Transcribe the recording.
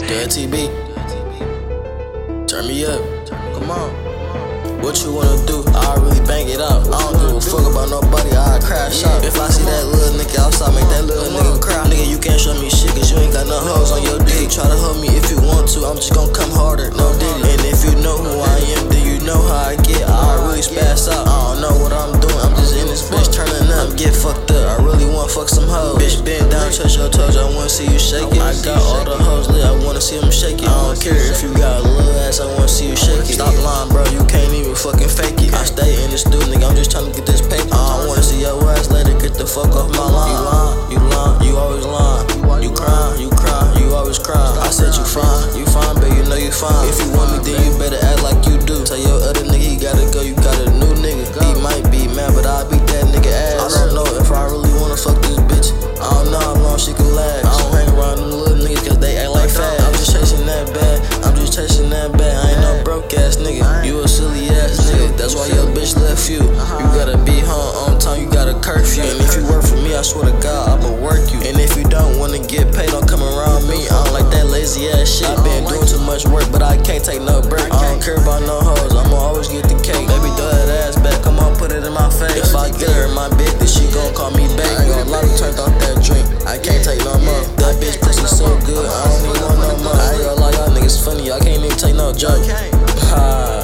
Good TB, turn me up. Come on. What you wanna do? I really bang it out. I don't give a fuck about nobody, I crash out. If I see that little nigga outside, make that little nigga cry. Nigga, you can't show me shit, cause you ain't got no hoes on your dick. Try to hold me if you want to, I'm just gon' come harder, no diddy. And if you know who I am, then you know how I get. I really spaz out, I don't know what I'm doing, I'm just in this bitch turning up. Get fucked up, I really wanna fuck some hoes. Bitch, bend down, touch your toes, I wanna see you shake it. I got all the hoes lit, I wanna see them shake it. I don't care if you got a little ass, I wanna see you shake it. Stop lying, bro, you can't even fucking fake it. I stay in the studio, nigga, I'm just tryna get this paper. I don't wanna see your ass, let it get the fuck off my line. You lying, you always lying. You crying, you always crying. I said you fine, baby, you know you fine. If you want me, then you better act like you do. Tell your other nigga he gotta go, you got a new nigga. He might be mad, but I beat that nigga ass. I don't know if I really wanna fuck this bitch. I don't know how long she can last. I don't hang around them little niggas cause they act like fast. I'm just chasing that bag, I ain't no broke ass nigga. You a silly ass nigga, that's why your bitch left you. You gotta be home on time, you got a curfew. And if you work for me, I swear to God, I'ma work you. And if you don't wanna get paid, don't come around me. I don't like that lazy ass shit. I been doing too much work, but I can't take no break. I don't care about no hoes, I'ma always get the cake. Baby, throw that ass back, come on, put it in my face. If I get her in my bed, then she gon' call me back. I ain't gonna lie, we turned off that drink, I can't take no more. That bitch pussy so good, I don't even want no more. I ain't gonna lie, y'all niggas funny, I can't even take no joke.